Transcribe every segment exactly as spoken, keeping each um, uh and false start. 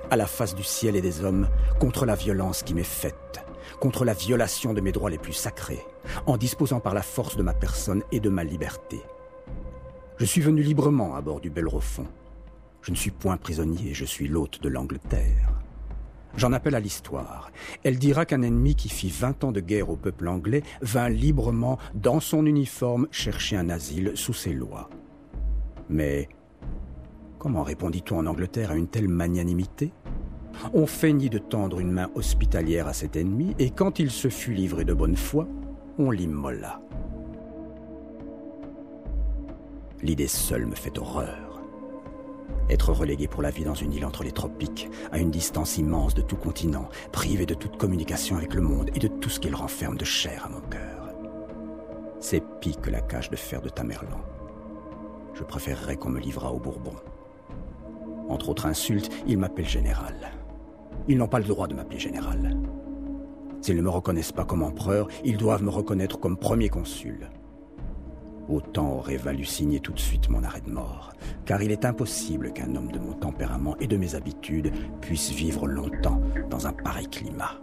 à la face du ciel et des hommes, contre la violence qui m'est faite, contre la violation de mes droits les plus sacrés, en disposant par la force de ma personne et de ma liberté. Je suis venu librement à bord du Bellerophon. Je ne suis point prisonnier, je suis l'hôte de l'Angleterre. J'en appelle à l'histoire. Elle dira qu'un ennemi qui fit vingt ans de guerre au peuple anglais vint librement, dans son uniforme, chercher un asile sous ses lois. Mais comment répondit-on en Angleterre à une telle magnanimité ? On feignit de tendre une main hospitalière à cet ennemi, et quand il se fut livré de bonne foi, on l'immola. L'idée seule me fait horreur. Être relégué pour la vie dans une île entre les tropiques, à une distance immense de tout continent, privé de toute communication avec le monde et de tout ce qu'il renferme de chair à mon cœur. C'est pis que la cage de fer de Tamerlan. Je préférerais qu'on me livrât aux Bourbons. Entre autres insultes, ils m'appellent général. Ils n'ont pas le droit de m'appeler général. S'ils ne me reconnaissent pas comme empereur, ils doivent me reconnaître comme premier consul. Autant aurait valu signer tout de suite mon arrêt de mort, car il est impossible qu'un homme de mon tempérament et de mes habitudes puisse vivre longtemps dans un pareil climat.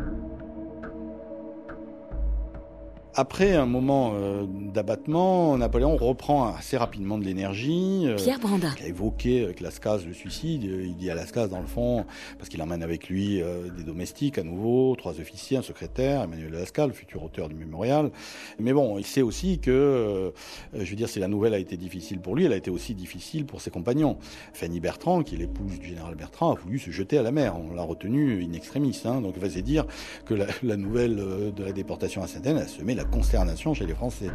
Après un moment euh, d'abattement, Napoléon reprend assez rapidement de l'énergie. Euh, Pierre Brandin. Il a évoqué avec Lascaz le suicide. Il dit à Lascaz, dans le fond, parce qu'il emmène avec lui euh, des domestiques à nouveau, trois officiers, un secrétaire, Emmanuel Lascaz, le futur auteur du mémorial. Mais bon, il sait aussi que, euh, je veux dire, si la nouvelle a été difficile pour lui, elle a été aussi difficile pour ses compagnons. Fanny Bertrand, qui est l'épouse du général Bertrand, a voulu se jeter à la mer. On l'a retenu in extremis. Hein, donc, il va se dire que la, la nouvelle de la déportation à Sainte-Hélène a semé la consternation chez les Français.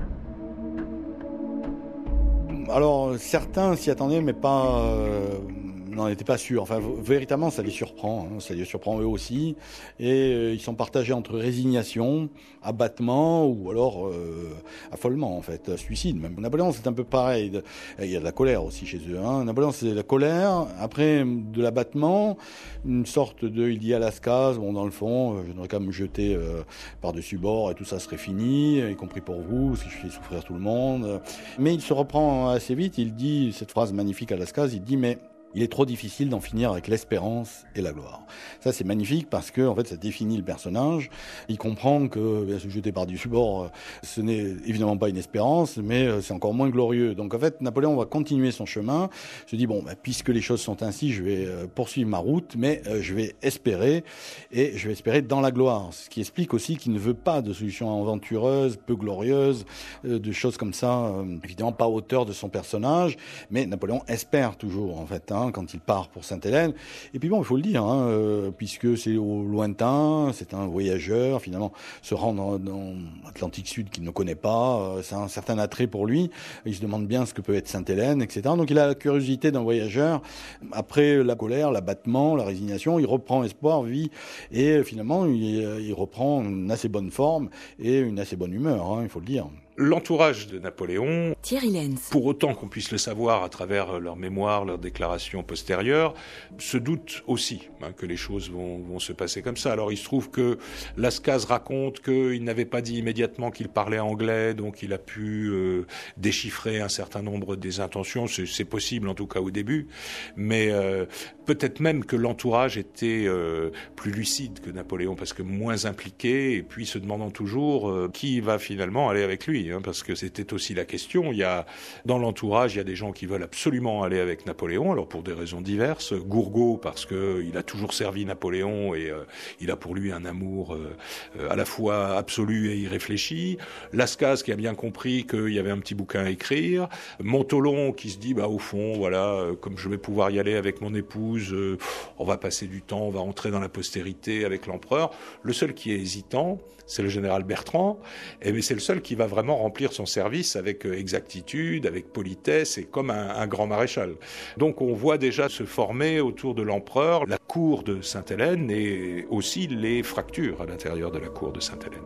Alors, certains s'y attendaient, mais pas... Euh, n'en étaient pas sûrs. Enfin, véritablement, ça les surprend. Hein, ça les surprend eux aussi. Et euh, ils sont partagés entre résignation, abattement ou alors euh, affolement, en fait. Suicide, même. Napoléon, c'est un peu pareil. Il y a de la colère aussi chez eux. Hein. Napoléon, c'est la colère. Après, de l'abattement, une sorte de... Il dit à Lascaz, bon, dans le fond, je n'aurais qu'à me jeter euh, par-dessus bord et tout ça serait fini, y compris pour vous, si je fais souffrir tout le monde. Mais il se reprend assez vite. Il dit cette phrase magnifique à Lascaz, il dit, mais... il est trop difficile d'en finir avec l'espérance et la gloire. Ça, c'est magnifique parce que, en fait, ça définit le personnage. Il comprend que bien, se jeter par-dessus bord, ce n'est évidemment pas une espérance, mais c'est encore moins glorieux. Donc, en fait, Napoléon va continuer son chemin. Se dit, bon, bah, puisque les choses sont ainsi, je vais poursuivre ma route, mais euh, je vais espérer, et je vais espérer dans la gloire. Ce qui explique aussi qu'il ne veut pas de solution aventureuse, peu glorieuse, euh, de choses comme ça, euh, évidemment pas à hauteur de son personnage, mais Napoléon espère toujours, en fait, hein, quand il part pour Sainte-Hélène. Et puis bon, il faut le dire, hein, euh, puisque c'est au lointain, c'est un voyageur, finalement, se rendre dans l'Atlantique Sud qu'il ne connaît pas, euh, c'est un certain attrait pour lui. Il se demande bien ce que peut être Sainte-Hélène, et cetera. Donc il a la curiosité d'un voyageur. Après la colère, l'abattement, la résignation, il reprend espoir, vie, et finalement, il, il reprend une assez bonne forme et une assez bonne humeur, hein, il faut le dire. L'entourage de Napoléon, Thierry Lenz, pour autant qu'on puisse le savoir à travers leurs mémoires, leurs déclarations postérieures, se doute aussi hein, que les choses vont, vont se passer comme ça. Alors il se trouve que Lascaz raconte qu'il n'avait pas dit immédiatement qu'il parlait anglais, donc il a pu euh, déchiffrer un certain nombre des intentions. C'est, c'est possible en tout cas au début, mais euh, peut-être même que l'entourage était euh, plus lucide que Napoléon, parce que moins impliqué, et puis se demandant toujours euh, qui va finalement aller avec lui. Hein, parce que c'était aussi la question. Il y a, dans l'entourage, il y a des gens qui veulent absolument aller avec Napoléon, alors pour des raisons diverses. Gourgaud, parce que il a toujours servi Napoléon et euh, il a pour lui un amour euh, à la fois absolu et irréfléchi. Lascaz, qui a bien compris qu'il y avait un petit bouquin à écrire. Montholon, qui se dit, bah, au fond, voilà, euh, comme je vais pouvoir y aller avec mon épouse, euh, on va passer du temps, on va entrer dans la postérité avec l'empereur. Le seul qui est hésitant, c'est le général Bertrand, et mais c'est le seul qui va vraiment remplir son service avec exactitude, avec politesse et comme un, un grand maréchal. Donc on voit déjà se former autour de l'empereur la cour de Sainte-Hélène et aussi les fractures à l'intérieur de la cour de Sainte-Hélène.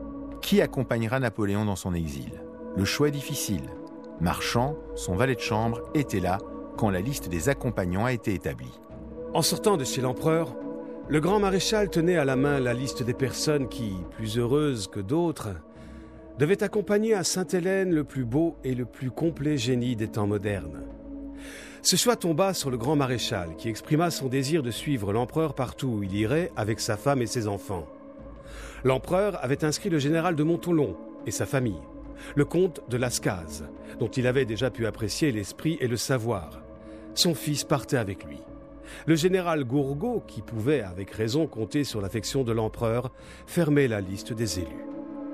Qui accompagnera Napoléon dans son exil ? Le choix est difficile. Marchand, son valet de chambre, était là quand la liste des accompagnants a été établie. En sortant de chez l'empereur, le grand maréchal tenait à la main la liste des personnes qui, plus heureuses que d'autres, devaient accompagner à Sainte-Hélène le plus beau et le plus complet génie des temps modernes. Ce choix tomba sur le grand maréchal, qui exprima son désir de suivre l'empereur partout où il irait avec sa femme et ses enfants. L'empereur avait inscrit le général de Montholon et sa famille, le comte de Lascaz, dont il avait déjà pu apprécier l'esprit et le savoir. Son fils partait avec lui. Le général Gourgaud, qui pouvait avec raison compter sur l'affection de l'empereur, fermait la liste des élus.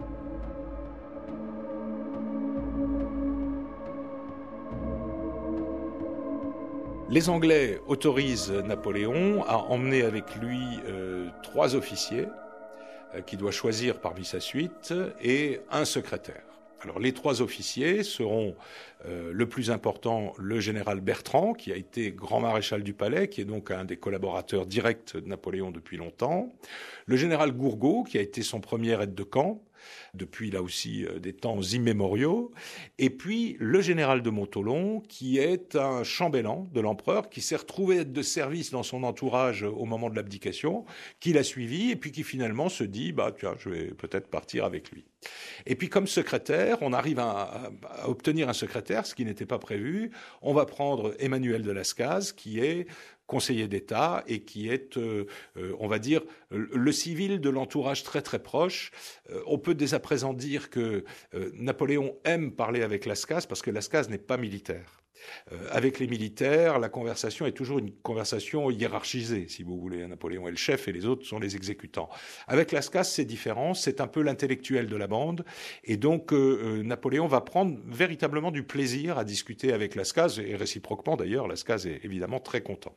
Les Anglais autorisent Napoléon à emmener avec lui euh, trois officiers euh, qu'il doit choisir parmi sa suite et un secrétaire. Alors les trois officiers seront euh, le plus important, le général Bertrand, qui a été grand maréchal du Palais, qui est donc un des collaborateurs directs de Napoléon depuis longtemps, le général Gourgaud, qui a été son premier aide de camp, depuis là aussi euh, des temps immémoriaux, et puis le général de Montholon, qui est un chambellan de l'empereur, qui s'est retrouvé être de service dans son entourage au moment de l'abdication, qui l'a suivi, et puis qui finalement se dit, bah tiens, je vais peut-être partir avec lui. Et puis comme secrétaire, on arrive à, à, à obtenir un secrétaire, ce qui n'était pas prévu. On va prendre Emmanuel de Lascaz, qui est conseiller d'État et qui est, euh, euh, on va dire, le civil de l'entourage très très proche. Euh, on peut dès à présent dire que euh, Napoléon aime parler avec Lascaz parce que Lascaz n'est pas militaire. Euh, avec les militaires, la conversation est toujours une conversation hiérarchisée, si vous voulez. Napoléon est le chef et les autres sont les exécutants. Avec Lascaz, c'est différent, c'est un peu l'intellectuel de la bande. Et donc, euh, Napoléon va prendre véritablement du plaisir à discuter avec Lascaz, et réciproquement d'ailleurs, Lascaz est évidemment très content.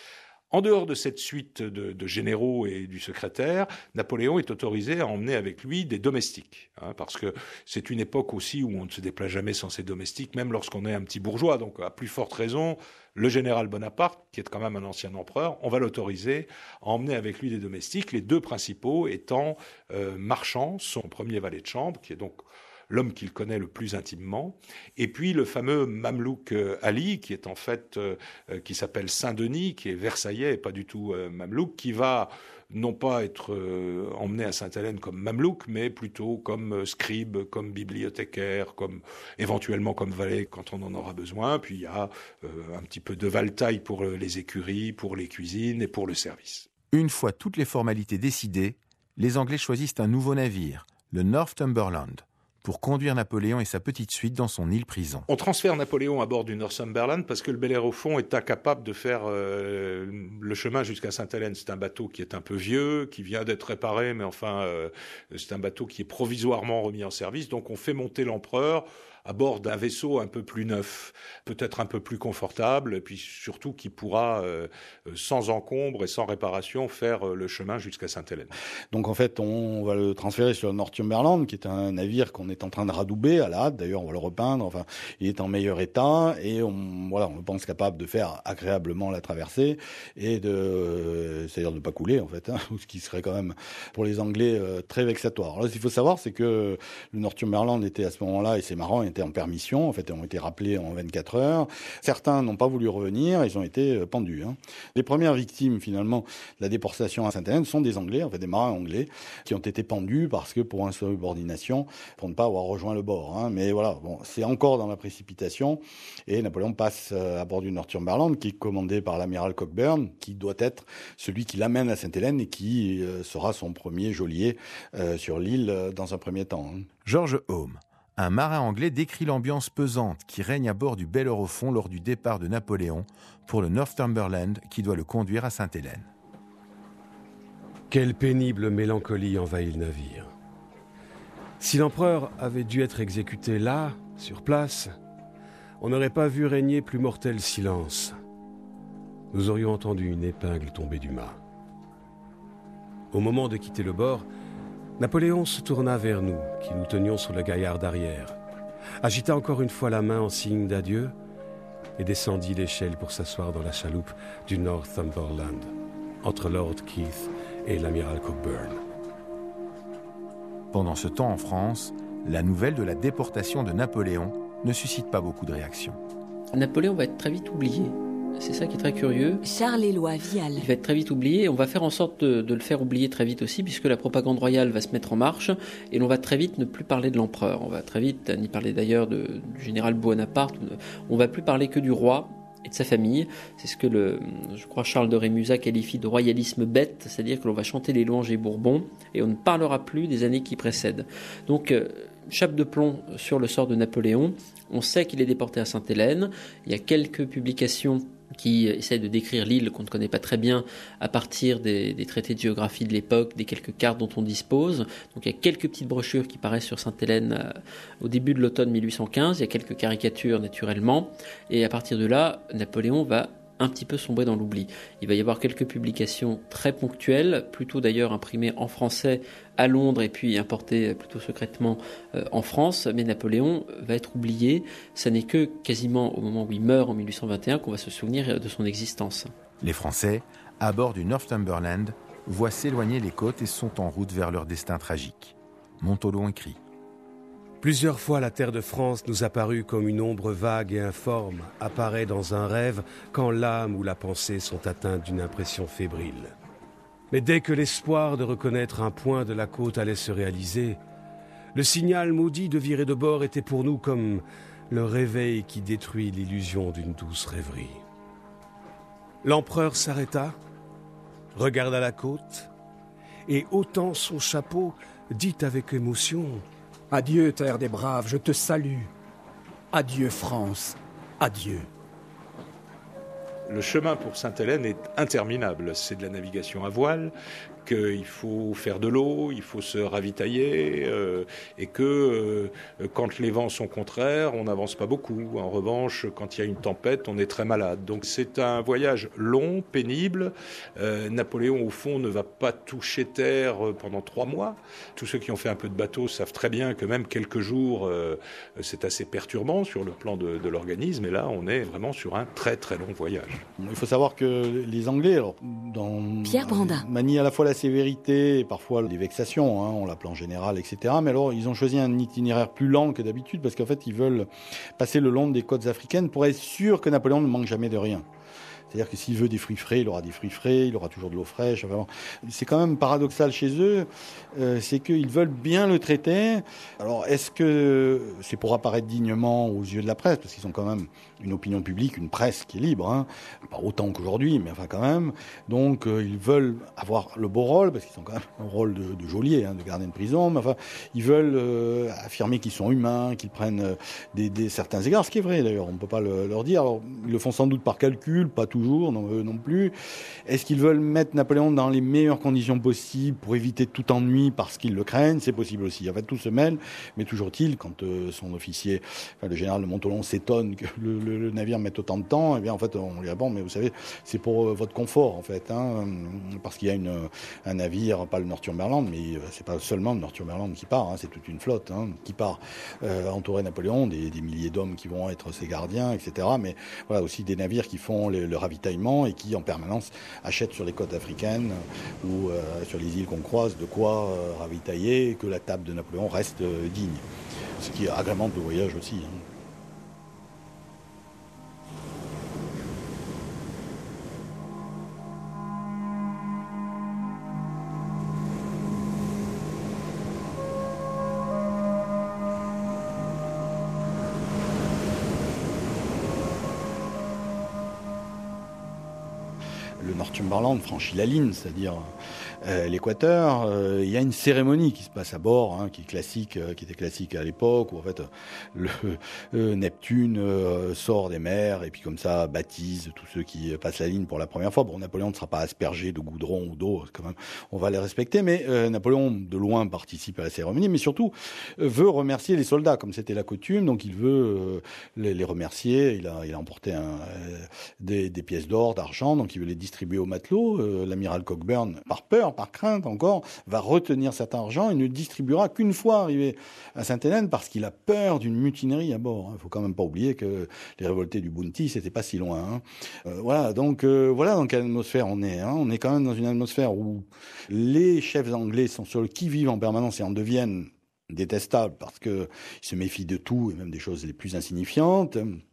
En dehors de cette suite de, de généraux et du secrétaire, Napoléon est autorisé à emmener avec lui des domestiques, hein, parce que c'est une époque aussi où on ne se déplace jamais sans ses domestiques, même lorsqu'on est un petit bourgeois. Donc, à plus forte raison, le général Bonaparte, qui est quand même un ancien empereur, on va l'autoriser à emmener avec lui des domestiques, les deux principaux étant euh, Marchand, son premier valet de chambre, qui est donc l'homme qu'il connaît le plus intimement, et puis le fameux Mamelouk Ali, qui est en fait, euh, qui s'appelle Saint-Denis, qui est versaillais et pas du tout euh, Mamelouk, qui va non pas être euh, emmené à Sainte-Hélène comme Mamelouk, mais plutôt comme euh, scribe, comme bibliothécaire, comme éventuellement comme valet quand on en aura besoin. Puis il y a euh, un petit peu de valetaille pour les écuries, pour les cuisines et pour le service. Une fois toutes les formalités décidées, les Anglais choisissent un nouveau navire, le Northumberland, pour conduire Napoléon et sa petite suite dans son île-prison. On transfère Napoléon à bord du Northumberland parce que le Bellérophon est incapable de faire euh, le chemin jusqu'à Sainte-Hélène. C'est un bateau qui est un peu vieux, qui vient d'être réparé, mais enfin, euh, c'est un bateau qui est provisoirement remis en service. Donc on fait monter l'empereur à bord d'un vaisseau un peu plus neuf, peut-être un peu plus confortable, et puis surtout qui pourra, euh, sans encombre et sans réparation, faire euh, le chemin jusqu'à Sainte-Hélène. Donc en fait, on va le transférer sur le Northumberland, qui est un navire qu'on est en train de radouber à la hâte. D'ailleurs, on va le repeindre. Enfin, il est en meilleur état et on, voilà, on pense capable de faire agréablement la traversée et de, c'est-à-dire de ne pas couler en fait, hein, ce qui serait quand même pour les Anglais euh, très vexatoire. Alors, ce qu'il faut savoir, c'est que le Northumberland était à ce moment-là, et c'est marrant, était en permission, en fait, ils ont été rappelés en vingt-quatre heures. Certains n'ont pas voulu revenir, ils ont été pendus. Hein. Les premières victimes, finalement, de la déportation à Sainte-Hélène sont des Anglais, en fait, des marins anglais, qui ont été pendus parce que pour insubordination, pour ne pas avoir rejoint le bord. Hein. Mais voilà, bon, c'est encore dans la précipitation, et Napoléon passe à bord du Northumberland, qui est commandé par l'amiral Cockburn, qui doit être celui qui l'amène à Sainte-Hélène et qui euh, sera son premier geôlier euh, sur l'île euh, dans un premier temps. Hein. George Home, un marin anglais, décrit l'ambiance pesante qui règne à bord du Bellérophon lors du départ de Napoléon pour le Northumberland qui doit le conduire à Sainte-Hélène. Quelle pénible mélancolie envahit le navire. Si l'empereur avait dû être exécuté là, sur place, on n'aurait pas vu régner plus mortel silence. Nous aurions entendu une épingle tomber du mât. Au moment de quitter le bord, Napoléon se tourna vers nous, qui nous tenions sur le gaillard d'arrière, agita encore une fois la main en signe d'adieu et descendit l'échelle pour s'asseoir dans la chaloupe du Northumberland, entre Lord Keith et l'amiral Cockburn. Pendant ce temps en France, la nouvelle de la déportation de Napoléon ne suscite pas beaucoup de réactions. Napoléon va être très vite oublié. C'est ça qui est très curieux. Charles-Éloi Vial. Il va être très vite oublié. On va faire en sorte de, de le faire oublier très vite aussi, puisque la propagande royale va se mettre en marche et l'on va très vite ne plus parler de l'empereur. On va très vite ni parler d'ailleurs de, du général Bonaparte. On va plus parler que du roi et de sa famille. C'est ce que le, je crois Charles de Rémusat qualifie de royalisme bête, c'est-à-dire que l'on va chanter les louanges des Bourbons et on ne parlera plus des années qui précèdent. Donc, euh, chape de plomb sur le sort de Napoléon. On sait qu'il est déporté à Sainte-Hélène. Il y a quelques publications qui essaie de décrire l'île qu'on ne connaît pas très bien à partir des, des traités de géographie de l'époque, des quelques cartes dont on dispose. Donc il y a quelques petites brochures qui paraissent sur Sainte-Hélène euh, au début de l'automne mille huit cent quinze, il y a quelques caricatures naturellement, et à partir de là, Napoléon va un petit peu sombrer dans l'oubli. Il va y avoir quelques publications très ponctuelles, plutôt d'ailleurs imprimées en français à Londres et puis importées plutôt secrètement euh, en France, mais Napoléon va être oublié. Ça n'est que quasiment au moment où il meurt en mille huit cent vingt et un qu'on va se souvenir de son existence. Les Français, à bord du Northumberland, voient s'éloigner les côtes et sont en route vers leur destin tragique. Montaudon écrit: Plusieurs fois la terre de France nous apparut comme une ombre vague et informe, apparaît dans un rêve quand l'âme ou la pensée sont atteintes d'une impression fébrile. Mais dès que l'espoir de reconnaître un point de la côte allait se réaliser, le signal maudit de virer de bord était pour nous comme le réveil qui détruit l'illusion d'une douce rêverie. L'empereur s'arrêta, regarda la côte, et ôtant son chapeau, dit avec émotion: « Adieu, terre des braves, je te salue. Adieu, France, adieu. » Le chemin pour Sainte-Hélène est interminable. C'est de la navigation à voile, qu'il faut faire de l'eau, il faut se ravitailler, euh, et que euh, quand les vents sont contraires, on n'avance pas beaucoup. En revanche, quand il y a une tempête, on est très malade. Donc c'est un voyage long, pénible. Euh, Napoléon, au fond, ne va pas toucher terre pendant trois mois. Tous ceux qui ont fait un peu de bateau savent très bien que même quelques jours, euh, c'est assez perturbant sur le plan de, de l'organisme. Et là, on est vraiment sur un très très long voyage. Il faut savoir que les Anglais, alors, dans, Pierre Brandin, manient à la fois la sévérité et parfois les vexations, hein, on l'appelle en général, et cetera. Mais alors, ils ont choisi un itinéraire plus lent que d'habitude parce qu'en fait, ils veulent passer le long des côtes africaines pour être sûr que Napoléon ne manque jamais de rien. C'est-à-dire que s'il veut des fruits frais, il aura des fruits frais, il aura toujours de l'eau fraîche. Enfin, c'est quand même paradoxal chez eux, euh, c'est qu'ils veulent bien le traiter. Alors, est-ce que c'est pour apparaître dignement aux yeux de la presse, parce qu'ils ont quand même une opinion publique, une presse qui est libre, hein, pas autant qu'aujourd'hui, mais enfin quand même. Donc, euh, ils veulent avoir le beau rôle, parce qu'ils ont quand même un rôle de, de geôlier, hein, de gardien de prison, mais enfin, ils veulent euh, affirmer qu'ils sont humains, qu'ils prennent euh, des, des, certains égards, ce qui est vrai d'ailleurs, on ne peut pas le, leur dire. Alors, ils le font sans doute par calcul, pas toujours, non, eux non plus. Est-ce qu'ils veulent mettre Napoléon dans les meilleures conditions possibles pour éviter tout ennui parce qu'ils le craignent? C'est possible aussi. En fait, tout se mêle, mais toujours est-il, quand euh, son officier, enfin, le général de Montaudon s'étonne que le, le, le navire mette autant de temps, eh bien en fait on lui répond, mais vous savez, c'est pour euh, votre confort en fait, hein, parce qu'il y a une, un navire, pas le Northumberland, mais euh, c'est pas seulement le Northumberland qui part, hein, c'est toute une flotte hein, qui part euh, entourer Napoléon, des, des milliers d'hommes qui vont être ses gardiens, et cetera. Mais voilà aussi des navires qui font le, le ravitaillement et qui en permanence achètent sur les côtes africaines ou euh, sur les îles qu'on croise de quoi euh, ravitailler et que la table de Napoléon reste euh, digne. Ce qui agrémente le voyage aussi. Hein. Le Northumberland franchit la ligne, c'est-à-dire euh, l'équateur. Euh, il y a une cérémonie qui se passe à bord, hein, qui est classique, euh, qui était classique à l'époque, où en fait le euh, Neptune euh, sort des mers et puis comme ça baptise tous ceux qui passent la ligne pour la première fois. Bon, Napoléon ne sera pas aspergé de goudron ou d'eau, quand même, on va les respecter, mais euh, Napoléon de loin participe à la cérémonie, mais surtout euh, veut remercier les soldats, comme c'était la coutume, donc il veut euh, les, les remercier. Il a, il a emporté un, euh, des, des pièces d'or, d'argent, donc il veut les distribuer aux matelots. Euh, l'amiral Cockburn, par peur, par crainte encore, va retenir cet argent et ne distribuera qu'une fois arrivé à Sainte-Hélène parce qu'il a peur d'une mutinerie à bord. Il ne faut quand même pas oublier que les révoltés du Bounty, c'était pas si loin. Hein. Euh, voilà, donc euh, voilà dans quelle atmosphère on est. Hein. On est quand même dans une atmosphère où les chefs anglais sont sur le qui-vive en permanence et en deviennent détestables parce qu'ils se méfient de tout et même des choses les plus insignifiantes.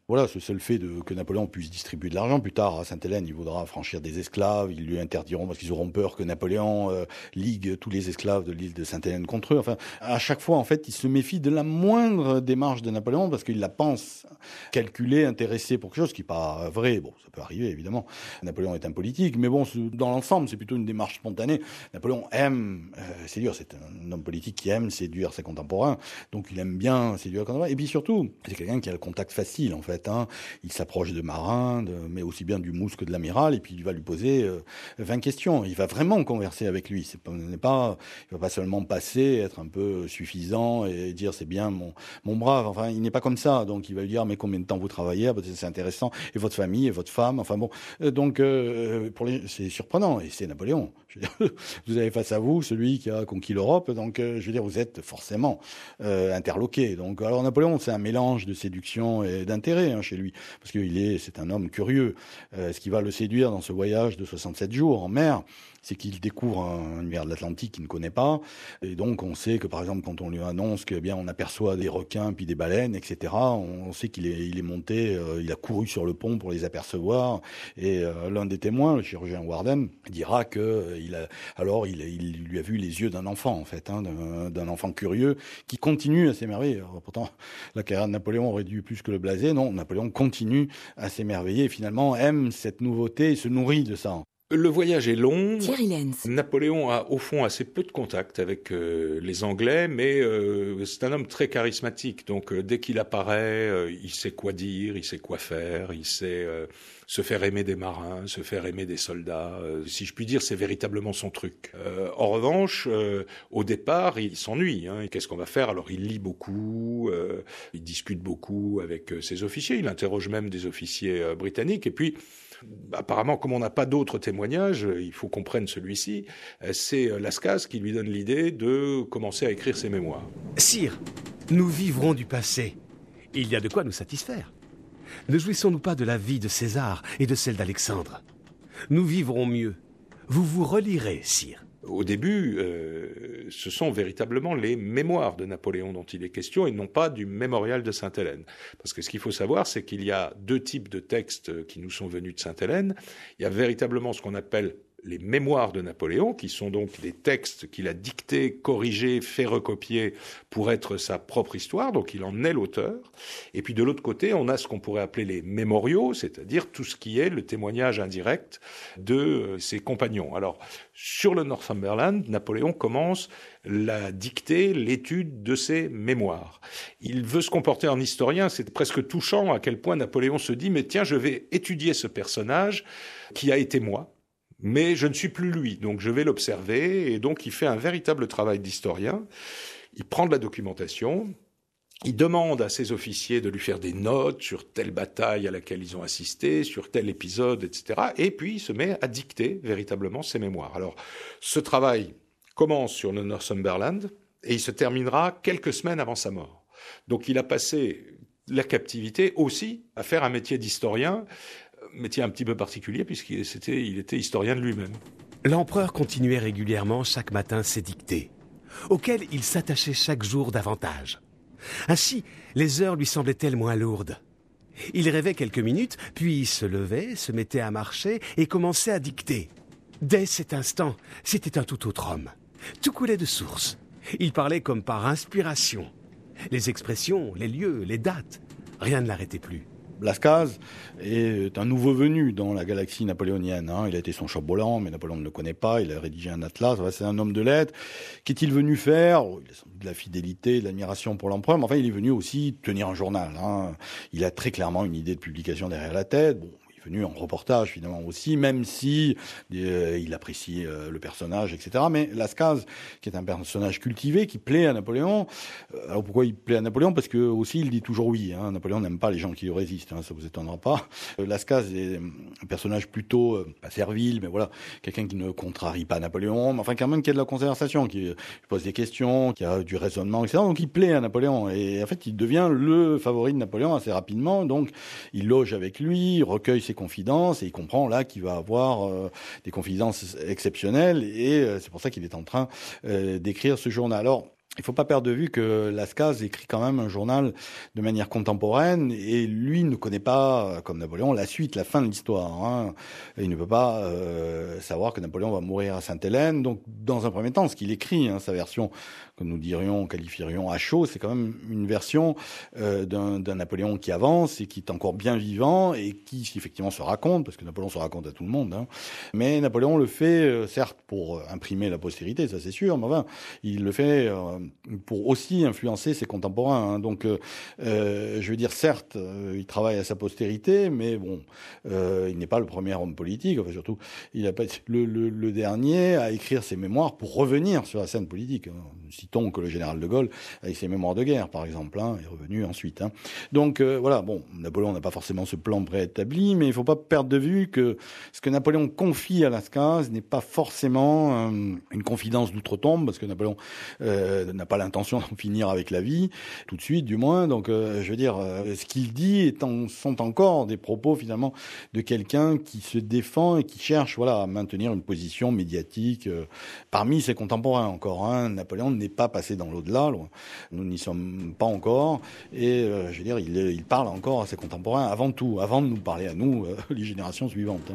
Voilà, ce seul fait de, que Napoléon puisse distribuer de l'argent. Plus tard, à Sainte-Hélène, il voudra affranchir des esclaves. Ils lui interdiront parce qu'ils auront peur que Napoléon euh, ligue tous les esclaves de l'île de Sainte-Hélène contre eux. Enfin, à chaque fois, en fait, il se méfie de la moindre démarche de Napoléon parce qu'il la pense calculée, intéressée pour quelque chose qui n'est pas vrai. Bon, ça peut arriver, évidemment. Napoléon est un politique, mais bon, dans l'ensemble, c'est plutôt une démarche spontanée. Napoléon aime, euh, c'est dur, c'est un homme politique qui aime séduire ses contemporains, donc il aime bien séduire ses contemporains. Et puis surtout, c'est quelqu'un qui a le contact facile, en fait. Hein. Il s'approche de marins, de, mais aussi bien du mousque que de l'amiral, et puis il va lui poser euh, vingt questions. Il va vraiment converser avec lui. C'est pas, n'est pas, il va pas seulement passer, être un peu suffisant et dire c'est bien mon, mon brave. Enfin, il n'est pas comme ça. Donc il va lui dire mais combien de temps vous travaillez? Ah, bah, c'est intéressant. Et votre famille, et votre femme. Enfin bon, euh, donc euh, pour les, c'est surprenant. Et c'est Napoléon. Je veux dire, vous avez face à vous celui qui a conquis l'Europe. Donc euh, je veux dire, vous êtes forcément euh, interloqué. Donc alors Napoléon, c'est un mélange de séduction et d'intérêt hein, chez lui, parce qu'il est, c'est un homme curieux. Euh, ce qui va le séduire dans ce voyage de soixante-sept jours en mer, c'est qu'il découvre un univers de l'Atlantique qu'il ne connaît pas. Et donc, on sait que, par exemple, quand on lui annonce que, eh bien, on aperçoit des requins puis des baleines, et cetera, on sait qu'il est, il est monté, euh, il a couru sur le pont pour les apercevoir. Et euh, l'un des témoins, le chirurgien Warden, dira que euh, il a, alors, il, il lui a vu les yeux d'un enfant, en fait, hein, d'un, d'un enfant curieux qui continue à s'émerveiller. Alors, pourtant, la carrière de Napoléon aurait dû plus que le blaser. Non, Napoléon continue à s'émerveiller et finalement aime cette nouveauté et se nourrit de ça. Le voyage est long. Thierry Lenz. Napoléon a au fond assez peu de contact avec euh, les Anglais, mais euh, c'est un homme très charismatique. Donc euh, dès qu'il apparaît, euh, il sait quoi dire, il sait quoi faire, il sait euh, se faire aimer des marins, se faire aimer des soldats. Euh, si je puis dire, c'est véritablement son truc. Euh, en revanche, euh, au départ, il s'ennuie. Hein. Qu'est-ce qu'on va faire? Alors il lit beaucoup, euh, il discute beaucoup avec euh, ses officiers, il interroge même des officiers euh, britanniques, et puis apparemment, comme on n'a pas d'autres témoignages, il faut qu'on prenne celui-ci, c'est Lascaz qui lui donne l'idée de commencer à écrire ses mémoires. Sire, nous vivrons du passé. Il y a de quoi nous satisfaire. Ne jouissons-nous pas de la vie de César et de celle d'Alexandre? Nous vivrons mieux. Vous vous relirez, sire. Au début, euh, ce sont véritablement les mémoires de Napoléon dont il est question et non pas du mémorial de Sainte-Hélène. Parce que ce qu'il faut savoir, c'est qu'il y a deux types de textes qui nous sont venus de Sainte-Hélène. Il y a véritablement ce qu'on appelle les mémoires de Napoléon, qui sont donc des textes qu'il a dictés, corrigés, fait recopier pour être sa propre histoire, donc il en est l'auteur. Et puis de l'autre côté, on a ce qu'on pourrait appeler les mémoriaux, c'est-à-dire tout ce qui est le témoignage indirect de ses compagnons. Alors, sur le Northumberland, Napoléon commence la dictée, l'étude de ses mémoires. Il veut se comporter en historien, c'est presque touchant à quel point Napoléon se dit « mais tiens, je vais étudier ce personnage qui a été moi ». Mais je ne suis plus lui, donc je vais l'observer, et donc il fait un véritable travail d'historien. Il prend de la documentation, il demande à ses officiers de lui faire des notes sur telle bataille à laquelle ils ont assisté, sur tel épisode, et cetera. Et puis il se met à dicter véritablement ses mémoires. Alors, ce travail commence sur le Northumberland, et il se terminera quelques semaines avant sa mort. Donc il a passé la captivité aussi à faire un métier d'historien, métier un petit peu particulier puisqu'il était, il était historien de lui-même. L'empereur continuait régulièrement chaque matin ses dictées, auxquelles il s'attachait chaque jour davantage. Ainsi, les heures lui semblaient-elles moins lourdes. Il rêvait quelques minutes, puis se levait, se mettait à marcher et commençait à dicter. Dès cet instant, c'était un tout autre homme. Tout coulait de source. Il parlait comme par inspiration. Les expressions, les lieux, les dates, rien ne l'arrêtait plus. Lascaz est un nouveau venu dans la galaxie napoléonienne. Hein. Il a été son chambellan, mais Napoléon ne le connaît pas. Il a rédigé un atlas. C'est un homme de lettres. Qu'est-il venu faire? Il a sans doute de la fidélité, de l'admiration pour l'empereur, mais enfin, il est venu aussi tenir un journal. Hein. Il a très clairement une idée de publication derrière la tête. Bon, il est venu en reportage, finalement, aussi, même si euh, il apprécie euh, le personnage, et cetera. Mais Lascaz, qui est un personnage cultivé, qui plaît à Napoléon. Euh, alors, pourquoi il plaît à Napoléon? Parce que, aussi, il dit toujours oui. Hein. Napoléon n'aime pas les gens qui lui résistent, hein, ça vous étonnera pas. Euh, Lascaz est un personnage plutôt, euh, pas servile, mais voilà, quelqu'un qui ne contrarie pas Napoléon, mais enfin, quand même, qui a de la conversation, qui euh, pose des questions, qui a du raisonnement, et cetera. Donc, il plaît à Napoléon. Et, en fait, il devient le favori de Napoléon assez rapidement. Donc, il loge avec lui, il recueille ses confidences et il comprend là qu'il va avoir euh, des confidences exceptionnelles et euh, c'est pour ça qu'il est en train euh, d'écrire ce journal. Alors, Il ne faut pas perdre de vue que Lascaz écrit quand même un journal de manière contemporaine et lui ne connaît pas, comme Napoléon, la suite, la fin de l'histoire. Hein. Il ne peut pas euh, savoir que Napoléon va mourir à Sainte-Hélène. Donc, dans un premier temps, ce qu'il écrit, hein, sa version que nous dirions, qualifierions à chaud, c'est quand même une version euh, d'un, d'un Napoléon qui avance et qui est encore bien vivant et qui effectivement se raconte, parce que Napoléon se raconte à tout le monde. Hein. Mais Napoléon le fait, euh, certes, pour imprimer la postérité, ça c'est sûr, mais enfin, il le fait euh, pour aussi influencer ses contemporains. Hein. Donc, euh, euh, je veux dire, certes, euh, il travaille à sa postérité, mais bon, euh, il n'est pas le premier homme politique. Enfin, surtout, il a pas été le, le, le dernier à écrire ses mémoires pour revenir sur la scène politique. Hein. Citons que le général de Gaulle, avec ses mémoires de guerre, par exemple, hein, est revenu ensuite. Hein. Donc, euh, voilà, bon, Napoléon n'a pas forcément ce plan préétabli, mais il ne faut pas perdre de vue que ce que Napoléon confie à Lascaz n'est pas forcément euh, une confidence d'outre-tombe, parce que Napoléon euh, n'a pas l'intention d'en finir avec la vie, tout de suite du moins. Donc, euh, je veux dire, euh, ce qu'il dit est en, sont encore des propos, finalement, de quelqu'un qui se défend et qui cherche voilà, à maintenir une position médiatique euh, parmi ses contemporains encore. Hein. Napoléon n'est pas passé dans l'au-delà, nous n'y sommes pas encore, et euh, je veux dire, il, il parle encore à ses contemporains avant tout, avant de nous parler à nous, euh, les générations suivantes. Hein.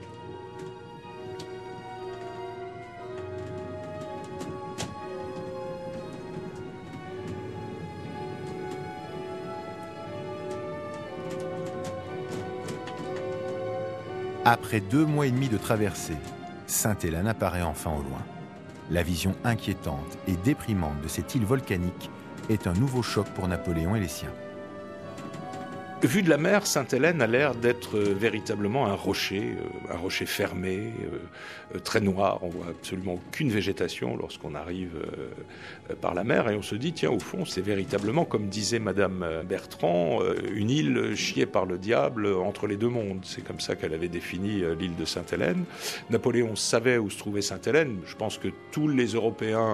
Après deux mois et demi de traversée, Sainte-Hélène apparaît enfin au loin. La vision inquiétante et déprimante de cette île volcanique est un nouveau choc pour Napoléon et les siens. Vue de la mer, Sainte-Hélène a l'air d'être véritablement un rocher, un rocher fermé, très noir. On voit absolument aucune végétation lorsqu'on arrive par la mer et on se dit, tiens, au fond, c'est véritablement, comme disait Madame Bertrand, une île chiée par le diable entre les deux mondes. C'est comme ça qu'elle avait défini l'île de Sainte-Hélène. Napoléon savait où se trouvait Sainte-Hélène. Je pense que tous les Européens